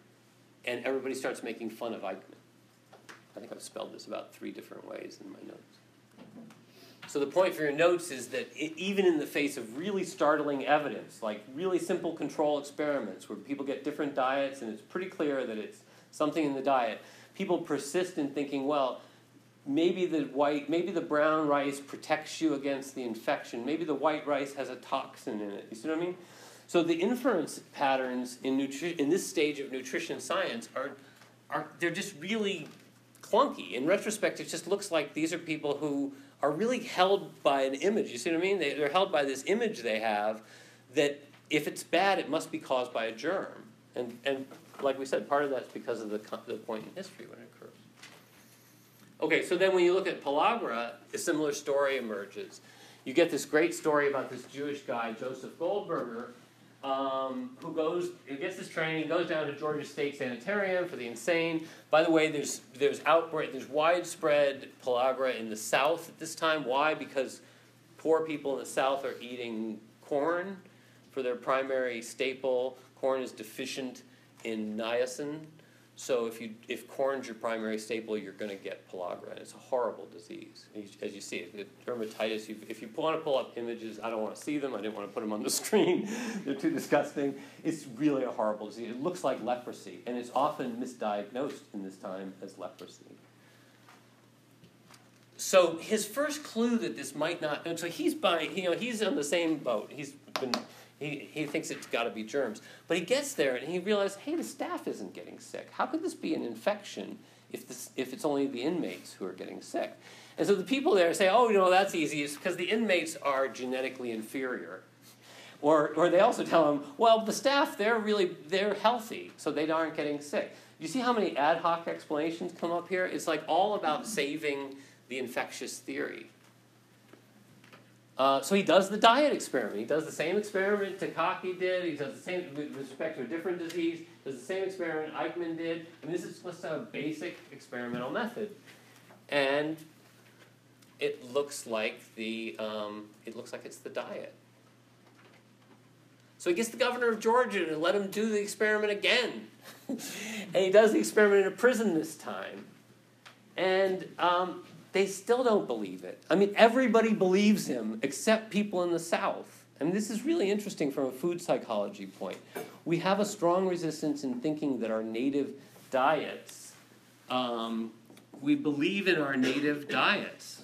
and everybody starts making fun of Eichmann. I think I've spelled this about 3 different ways in my notes. So the point for your notes is that even in the face of really startling evidence, like really simple control experiments where people get different diets and it's pretty clear that it's something in the diet, people persist in thinking, well, maybe the brown rice protects you against the infection. Maybe the white rice has a toxin in it. You see what I mean? So the inference patterns in this stage of nutrition science they're just really clunky. In retrospect, it just looks like these are people who are really held by an image. You see what I mean? They're held by this image they have that if it's bad, it must be caused by a germ. And like we said, part of that's because of the point in history when it occurs. Okay, so then when you look at pellagra, a similar story emerges. You get this great story about this Jewish guy, Joseph Goldberger, who gets this training, goes down to Georgia State Sanitarium for the insane. By the way, there's widespread pellagra in the South at this time. Why? Because poor people in the South are eating corn for their primary staple. Corn is deficient in niacin. So if corn's your primary staple, you're going to get pellagra, and it's a horrible disease. As you see it, dermatitis. If you want to pull up images, I don't want to see them. I didn't want to put them on the screen. They're too disgusting. It's really a horrible disease. It looks like leprosy, and it's often misdiagnosed in this time as leprosy. So his first clue that this might not, and so he's he's on the same boat. He thinks it's got to be germs. But he gets there and he realizes, hey, the staff isn't getting sick. How could this be an infection if it's only the inmates who are getting sick? And so the people there say, oh, that's easy. It's because the inmates are genetically inferior. Or they also tell him, well, the staff, they're healthy, so they aren't getting sick. You see how many ad hoc explanations come up here? It's like all about saving the infectious theory. So he does the diet experiment. He does the same experiment Takaki did. He does the same with respect to a different disease. Does the same experiment Eichmann did. I mean, this is just a basic experimental method, and it looks like it's the diet. So he gets the governor of Georgia to let him do the experiment again, and he does the experiment in a prison this time, and they still don't believe it. I mean, everybody believes him except people in the South. I mean, this is really interesting from a food psychology point. We have a strong resistance in thinking that our native diets, we believe in our native diets.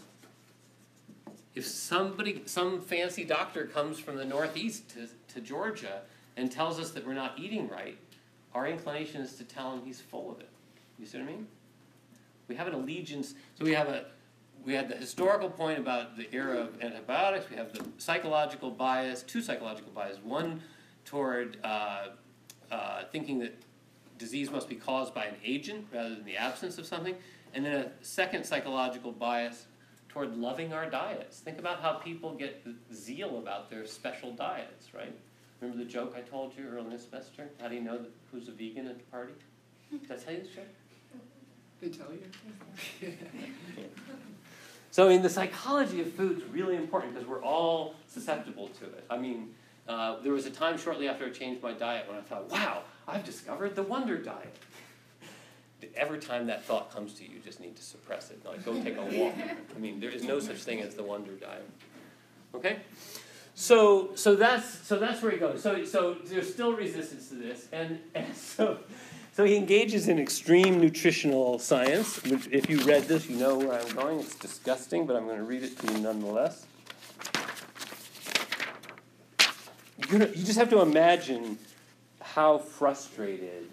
If some fancy doctor comes from the Northeast to Georgia and tells us that we're not eating right, our inclination is to tell him he's full of it. You see what I mean? We have an allegiance. So we had the historical point about the era of antibiotics. We have the psychological bias, 2 psychological biases. One toward thinking that disease must be caused by an agent rather than the absence of something. And then a second psychological bias toward loving our diets. Think about how people get zeal about their special diets, right? Remember the joke I told you earlier this semester? How do you know who's a vegan at the party? Did I tell you this joke? They tell you? So, I mean, the psychology of food is really important because we're all susceptible to it. I mean, there was a time shortly after I changed my diet when I thought, wow, I've discovered the Wonder Diet. Every time that thought comes to you, you just need to suppress it. Like, go take a walk. I mean, there is no such thing as the Wonder Diet. Okay? So that's where he goes. So there's still resistance to this, and so he engages in extreme nutritional science. Which, if you read this, you know where I'm going. It's disgusting, but I'm going to read it to you nonetheless. You just have to imagine how frustrated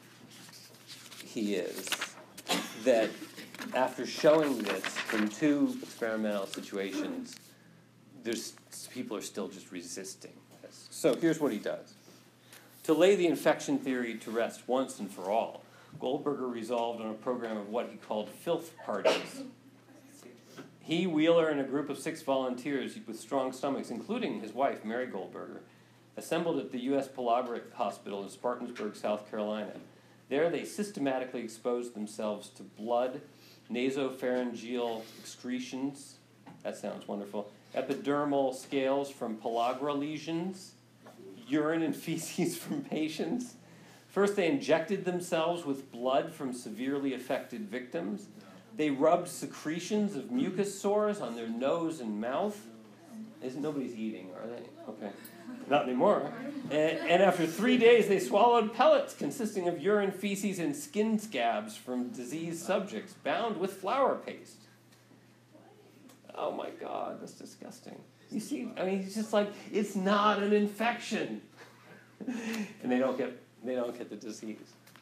he is that after showing this in 2 experimental situations, people are still just resisting this. So here's what he does. To lay the infection theory to rest once and for all, Goldberger resolved on a program of what he called filth parties. He, Wheeler, and a group of 6 volunteers with strong stomachs, including his wife, Mary Goldberger, assembled at the U.S. Pellagra Hospital in Spartanburg, South Carolina. There they systematically exposed themselves to blood, nasopharyngeal excretions, that sounds wonderful, epidermal scales from pellagra lesions, urine and feces from patients, First, they injected themselves with blood from severely affected victims. They rubbed secretions of mucus sores on their nose and mouth. Nobody's eating, are they? Okay. Not anymore. And after 3 days, they swallowed pellets consisting of urine, feces, and skin scabs from diseased subjects bound with flour paste. Oh my God, that's disgusting. You see, I mean, it's just like, it's not an infection. And they don't get the disease.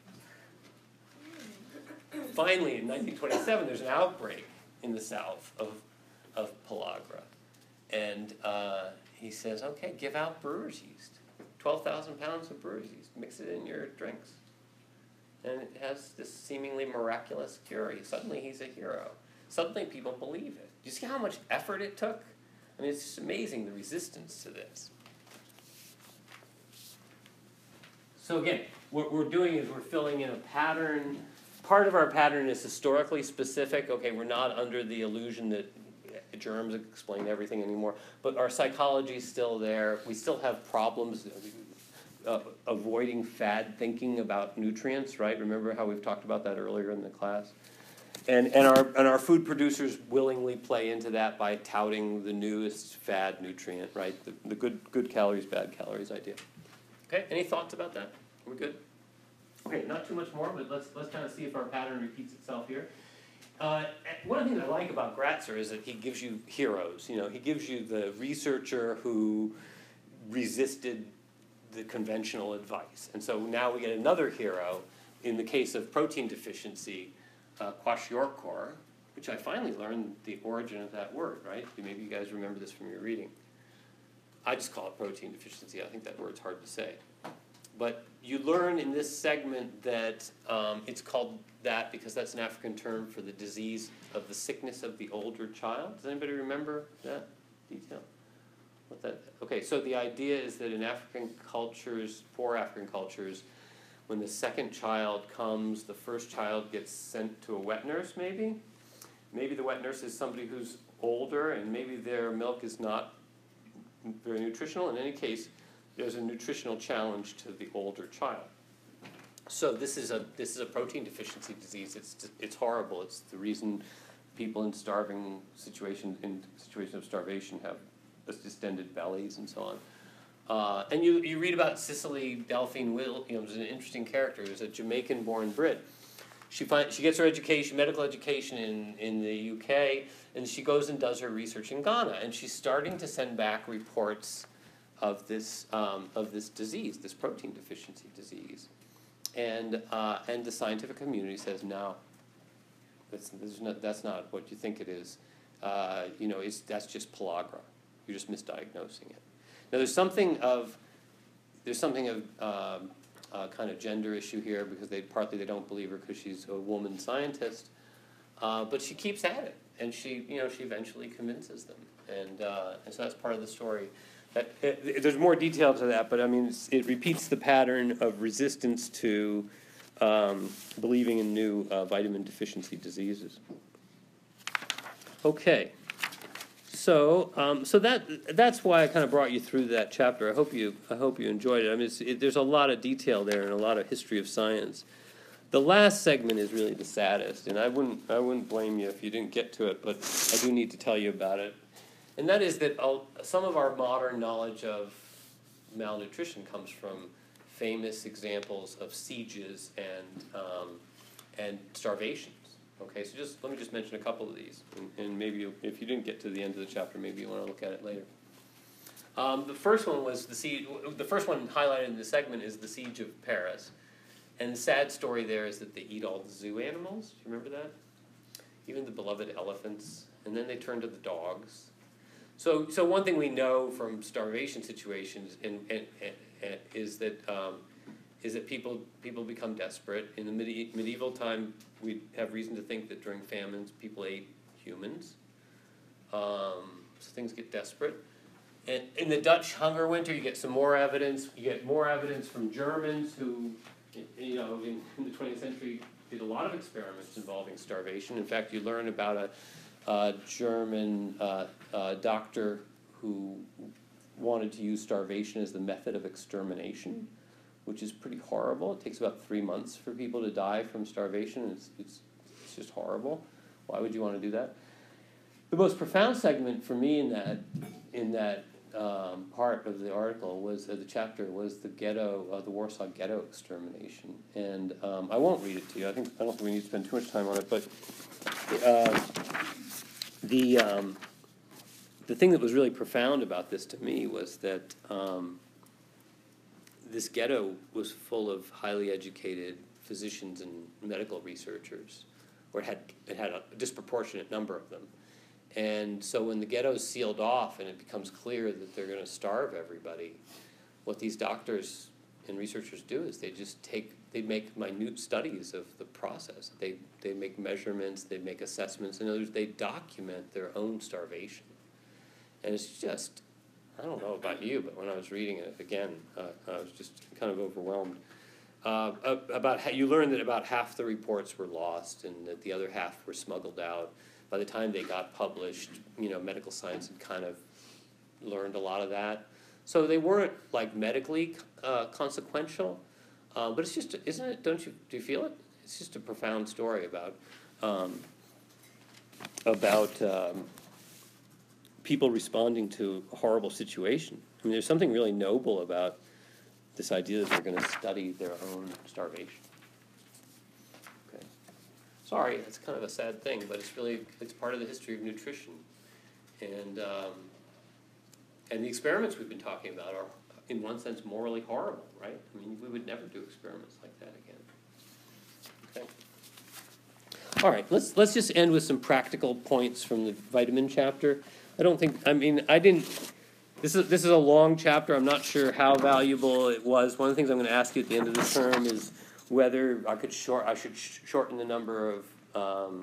Finally, in 1927, there's an outbreak in the south of pellagra. And he says, okay, give out brewer's yeast. 12,000 pounds of brewer's yeast. Mix it in your drinks. And it has this seemingly miraculous cure. Suddenly he's a hero. Suddenly people believe it. Do you see how much effort it took? I mean, it's just amazing, the resistance to this. So again, what we're doing is we're filling in a pattern. Part of our pattern is historically specific. Okay, we're not under the illusion that germs explain everything anymore, but our psychology is still there. We still have problems avoiding fad thinking about nutrients, right? Remember how we've talked about that earlier in the class? And our food producers willingly play into that by touting the newest fad nutrient, right? The good calories, bad calories idea. Okay, any thoughts about that? Are we good? Okay, not too much more, but let's kind of see if our pattern repeats itself here. One of the things I like about Gratzer is that he gives you heroes. You know, he gives you the researcher who resisted the conventional advice. And so now we get another hero in the case of protein deficiency, kwashiorkor, which I finally learned the origin of that word, right? Maybe you guys remember this from your reading. I just call it protein deficiency. I think that word's hard to say. But you learn in this segment that it's called that because that's an African term for the disease of the sickness of the older child. Does anybody remember that detail? Okay, so the idea is that in African cultures, poor African cultures, when the second child comes, the first child gets sent to a wet nurse maybe. Maybe the wet nurse is somebody who's older and maybe their milk is not very nutritional. In any case, there's a nutritional challenge to the older child. So this is a protein deficiency disease. It's horrible. It's the reason people in situations of starvation have distended bellies and so on. And you read about Cicely Delphine Williams, an interesting character. Who's a Jamaican-born Brit. She gets her education, medical education in the UK, and she goes and does her research in Ghana. And she's starting to send back reports of this disease, this protein deficiency disease, and the scientific community says no, that's not what you think it is. That's just pellagra. You're just misdiagnosing it. Now there's something of kind of gender issue here because they don't believe her because she's a woman scientist, but she keeps at it, and she eventually convinces them, and so that's part of the story. There's more detail to that, but I mean, it repeats the pattern of resistance to believing in new vitamin deficiency diseases. Okay, so that's why I kind of brought you through that chapter. I hope you enjoyed it. I mean, there's a lot of detail there and a lot of history of science. The last segment is really the saddest, and I wouldn't blame you if you didn't get to it, but I do need to tell you about it. And that is that some of our modern knowledge of malnutrition comes from famous examples of sieges and starvations. Okay, so let me just mention a couple of these, and maybe if you didn't get to the end of the chapter, maybe you want to look at it later. The first one was the siege. The first one highlighted in the segment is the siege of Paris, and the sad story there is that they eat all the zoo animals. Do you remember that? Even the beloved elephants, and then they turn to the dogs. So one thing we know from starvation situations is that people become desperate. In the medieval time, we have reason to think that during famines, people ate humans. So things get desperate. And in the Dutch hunger winter, you get some more evidence. You get more evidence from Germans who, in the 20th century, did a lot of experiments involving starvation. In fact, you learn about a German doctor who wanted to use starvation as the method of extermination. which is pretty horrible. It takes about 3 months for people to die from starvation. It's just horrible. Why would you want to do that? The most profound segment for me in that part of the article was the chapter was the ghetto, the Warsaw Ghetto extermination, and I won't read it to you. I don't think we need to spend too much time on it, but the thing that was really profound about this to me was that this ghetto was full of highly educated physicians and medical researchers, or it had a disproportionate number of them. And so when the ghetto is sealed off and it becomes clear that they're going to starve everybody, what these doctors and researchers do is they make minute studies of the process. They make measurements, they make assessments, in other words, they document their own starvation. And it's just, I don't know about you, but when I was reading it again, I was just kind of overwhelmed. You learned that about half the reports were lost and that the other half were smuggled out. By the time they got published, medical science had kind of learned a lot of that. So they weren't like medically consequential, but it's just, isn't it? Do you feel it? It's just a profound story about people responding to a horrible situation. I mean, there's something really noble about this idea that they're going to study their own starvation. Okay. Sorry, it's kind of a sad thing, but it's part of the history of nutrition. And the experiments we've been talking about are, in one sense, morally horrible, right? I mean, we would never do experiments like that again. Okay. All right, let's just end with some practical points from the vitamin chapter. This is a long chapter. I'm not sure how valuable it was. One of the things I'm going to ask you at the end of the term is whether I should shorten the number of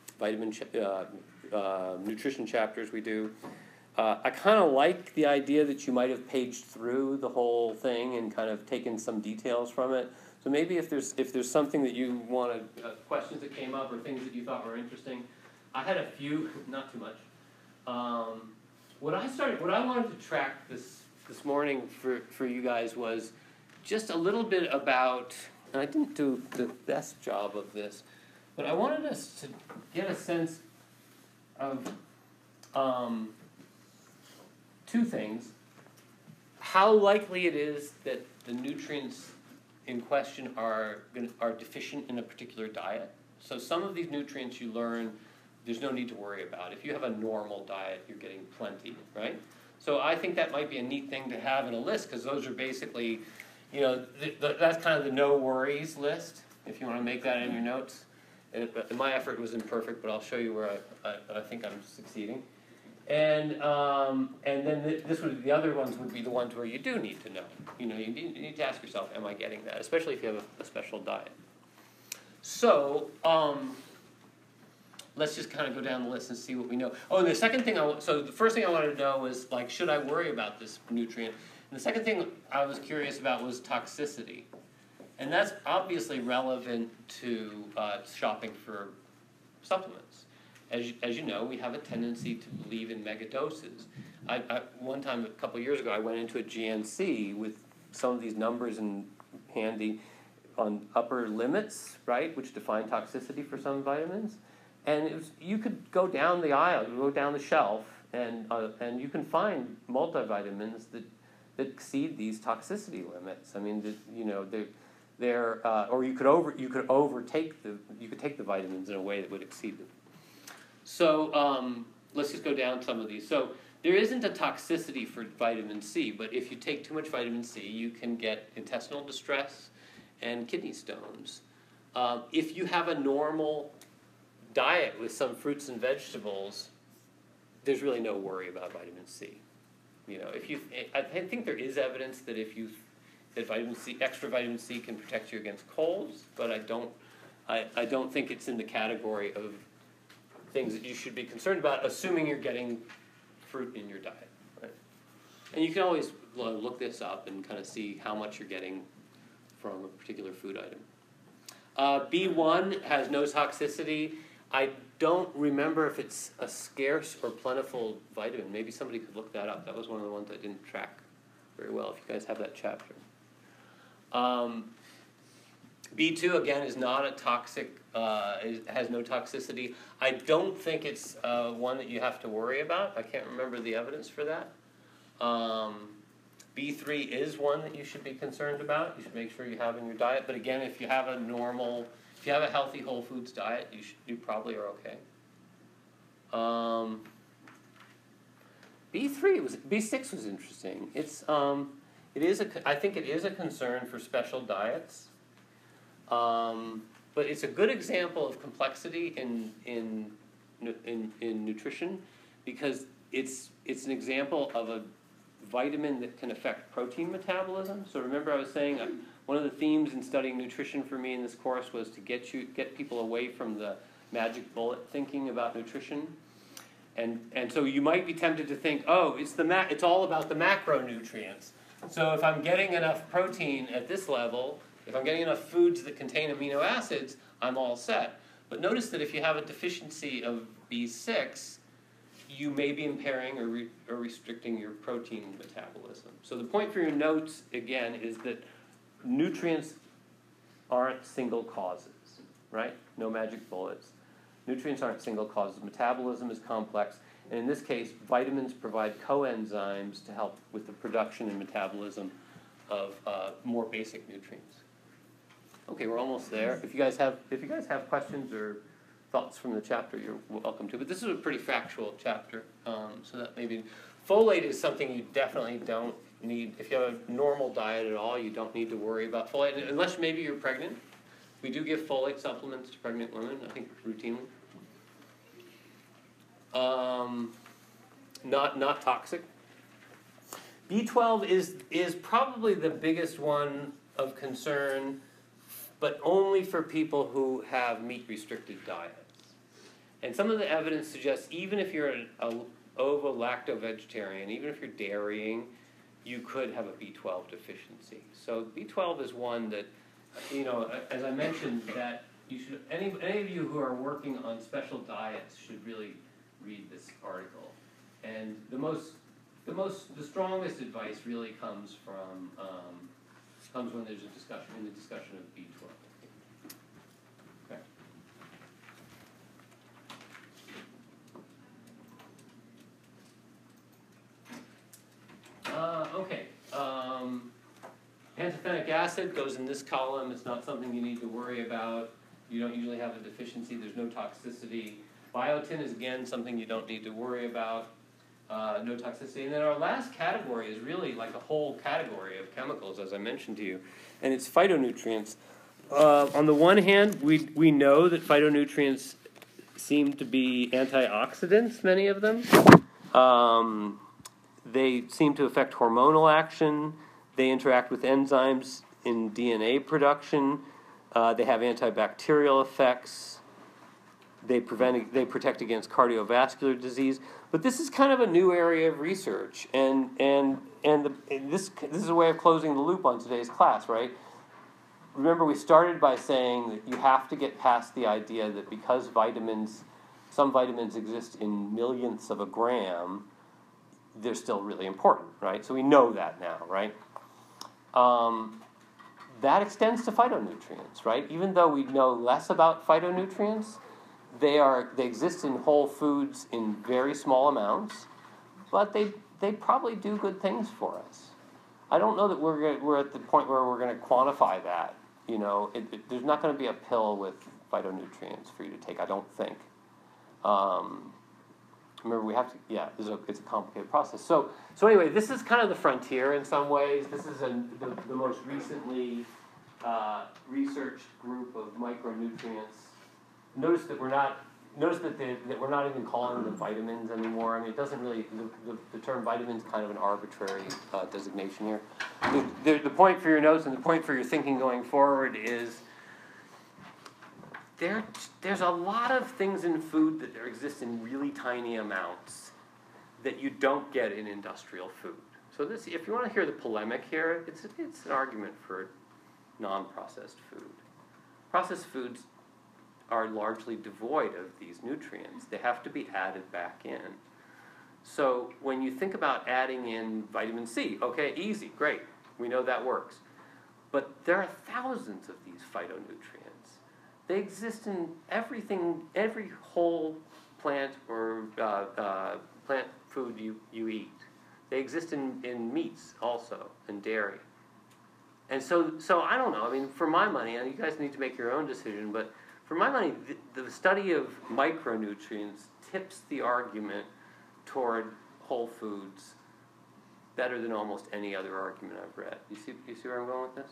nutrition chapters we do. I kind of like the idea that you might have paged through the whole thing and kind of taken some details from it. So maybe if there's something that you wanted, questions that came up or things that you thought were interesting. I had a few, not too much. What I wanted to track this morning for you guys was just a little bit about, and I didn't do the best job of this, but I wanted us to get a sense of two things. How likely it is that the nutrients in question are deficient in a particular diet. So some of these nutrients you learn there's no need to worry about. If you have a normal diet, you're getting plenty, right? So I think that might be a neat thing to have in a list, because those are basically, that's kind of the no worries list, if you want to make that in your notes. And my effort was imperfect, but I'll show you where I think I'm succeeding. And then the other ones would be the ones where you do need to know. You need to ask yourself, am I getting that? Especially if you have a special diet. So, let's just kind of go down the list and see what we know. Oh, and the second thing so the first thing I wanted to know was, like, should I worry about this nutrient? And the second thing I was curious about was toxicity. And that's obviously relevant to shopping for supplements. As you know, we have a tendency to believe in mega doses. One time, a couple of years ago, I went into a GNC with some of these numbers in handy on upper limits, right, which define toxicity for some vitamins. And you could go down the aisle, go down the shelf, and you can find multivitamins that exceed these toxicity limits. I mean, or you could take the vitamins in a way that would exceed them. So let's just go down some of these. So there isn't a toxicity for vitamin C, but if you take too much vitamin C, you can get intestinal distress and kidney stones. If you have a normal diet with some fruits and vegetables, there's really no worry about vitamin C. I think there is evidence that extra vitamin C can protect you against colds, but I don't think it's in the category of things that you should be concerned about, assuming you're getting fruit in your diet. Right? And you can always look this up and kind of see how much you're getting from a particular food item. B1 has no toxicity. I don't remember if it's a scarce or plentiful vitamin. Maybe somebody could look that up. That was one of the ones I didn't track very well, if you guys have that chapter. B2 again is not a toxic. Has no toxicity. I don't think it's one that you have to worry about. I can't remember the evidence for that. B3 is one that you should be concerned about. You should make sure you have in your diet. But again, if you have a healthy whole foods diet, you probably are okay. B6 was interesting. I think it is a concern for special diets. But it's a good example of complexity in nutrition, because it's an example of a vitamin that can affect protein metabolism. So remember I was saying one of the themes in studying nutrition for me in this course was to get people away from the magic bullet thinking about nutrition. And so you might be tempted to think, oh, it's all about the macronutrients. So if I'm getting enough protein at this level, if I'm getting enough foods that contain amino acids, I'm all set. But notice that if you have a deficiency of B6, you may be impairing or restricting your protein metabolism. So the point for your notes, again, is that nutrients aren't single causes, right? No magic bullets. Nutrients aren't single causes. Metabolism is complex. And in this case, vitamins provide coenzymes to help with the production and metabolism of more basic nutrients. Okay, we're almost there. If you guys have questions or thoughts from the chapter, you're welcome to. But this is a pretty factual chapter, so that maybe folate is something you definitely don't need. If you have a normal diet at all, you don't need to worry about folate, unless maybe you're pregnant. We do give folate supplements to pregnant women, I think, routinely. Not toxic. B12 is probably the biggest one of concern, but only for people who have meat-restricted diets. And some of the evidence suggests even if you're an ovo-lacto-vegetarian, even if you're dairying, you could have a B12 deficiency. So B12 is one that, as I mentioned, that you should any of you who are working on special diets should really read this article. And the strongest advice really comes when there's a discussion of B12. Okay. Pantothenic acid goes in this column. It's not something you need to worry about. You don't usually have a deficiency. There's no toxicity. Biotin is, again, something you don't need to worry about. No toxicity. And then our last category is really like a whole category of chemicals, as I mentioned to you, and it's phytonutrients. On the one hand, we know that phytonutrients seem to be antioxidants, many of them. They seem to affect hormonal action. They interact with enzymes in DNA production. They have antibacterial effects. They protect against cardiovascular disease. But this is kind of a new area of research, and this is a way of closing the loop on today's class, right? Remember, we started by saying that you have to get past the idea that because some vitamins exist in millionths of a gram, they're still really important, right? So we know that now, right? That extends to phytonutrients, right? Even though we know less about phytonutrients, they exist in whole foods in very small amounts, but they probably do good things for us. I don't know that we're at the point where we're going to quantify that. There's not going to be a pill with phytonutrients for you to take, I don't think. Remember, it's a complicated process. So anyway, this is kind of the frontier in some ways. This is the most recently researched group of micronutrients. Notice that we're not even calling them vitamins anymore. I mean, it doesn't really. The term vitamins kind of an arbitrary designation here. The point for your notes and the point for your thinking going forward is there's a lot of things in food that exist in really tiny amounts that you don't get in industrial food. So if you want to hear the polemic here, it's an argument for non-processed food. Processed foods are largely devoid of these nutrients. They have to be added back in. So when you think about adding in vitamin C, okay, easy, great. We know that works. But there are thousands of these phytonutrients. They exist in everything, every whole plant or plant food you eat. They exist in meats also, and dairy. And so I don't know, I mean, for my money, and you guys need to make your own decision, but for my money, the study of micronutrients tips the argument toward whole foods better than almost any other argument I've read. You see where I'm going with this?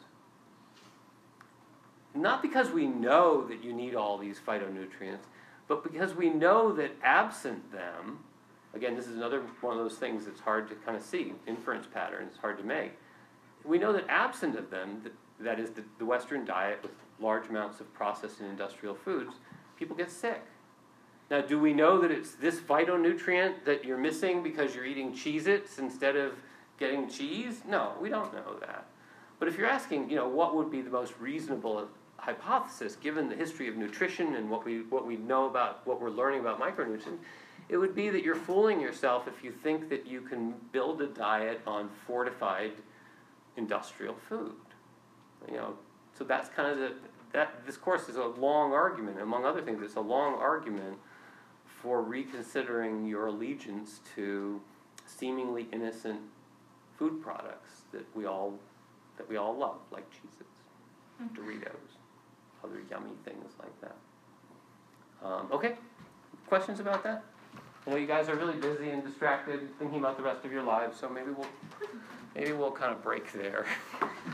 Not because we know that you need all these phytonutrients, but because we know that absent them, again, this is another one of those things that's hard to kind of see, inference patterns, hard to make. We know that absent of them, that is the Western diet with large amounts of processed and industrial foods, people get sick. Now, do we know that it's this phytonutrient that you're missing because you're eating Cheez-Its instead of getting cheese? No, we don't know that. But if you're asking, what would be the most reasonable hypothesis given the history of nutrition and what we know about, what we're learning about micronutrients, it would be that you're fooling yourself if you think that you can build a diet on fortified industrial food. So that's kind of this course is a long argument. Among other things, it's a long argument for reconsidering your allegiance to seemingly innocent food products that we all love, like Cheez-Its, Doritos, other yummy things like that. Okay, questions about that? I know you guys are really busy and distracted thinking about the rest of your lives, so maybe we'll kind of break there.